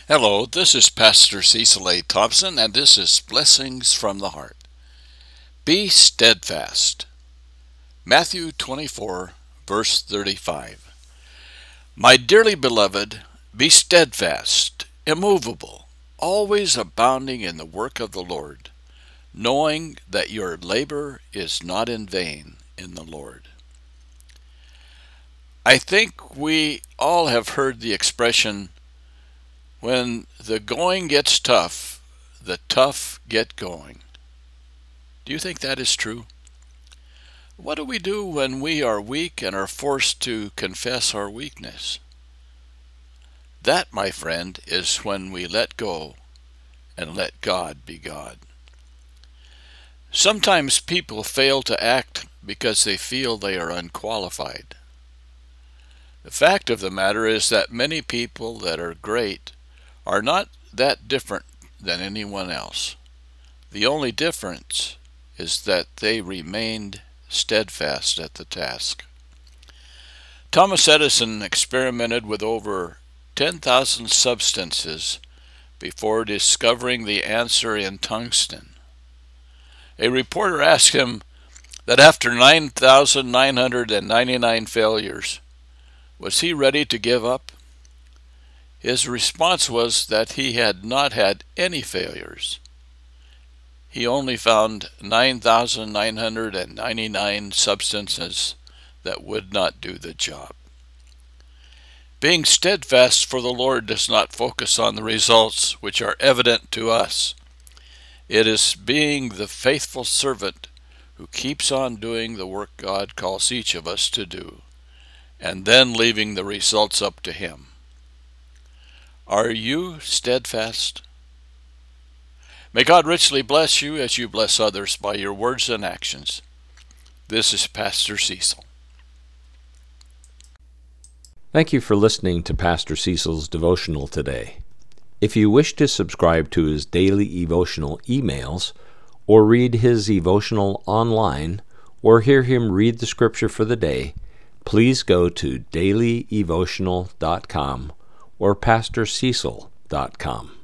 Hello, this is Pastor Cecil A. Thompson, and this is Blessings from the Heart. Be steadfast. Matthew 24, verse 35. My dearly beloved, be steadfast, immovable, always abounding in the work of the Lord, knowing that your labor is not in vain in the Lord. I think we all have heard the expression, when the going gets tough, the tough get going. Do you think that is true? What do we do when we are weak and are forced to confess our weakness? That, my friend, is when we let go and let God be God. Sometimes people fail to act because they feel they are unqualified. The fact of the matter is that many people that are great are not that different than anyone else. The only difference is that they remained steadfast at the task. Thomas Edison experimented with over 10,000 substances before discovering the answer in tungsten. A reporter asked him that after 9,999 failures, was he ready to give up? His response was that he had not had any failures. He only found 9,999 substances that would not do the job. Being steadfast for the Lord does not focus on the results which are evident to us. It is being the faithful servant who keeps on doing the work God calls each of us to do, and then leaving the results up to Him. Are you steadfast? May God richly bless you as you bless others by your words and actions. This is Pastor Cecil. Thank you for listening to Pastor Cecil's devotional today. If you wish to subscribe to his daily devotional emails, or read his devotional online, or hear him read the scripture for the day, please go to dailydevotional.com or pastorcecil.com.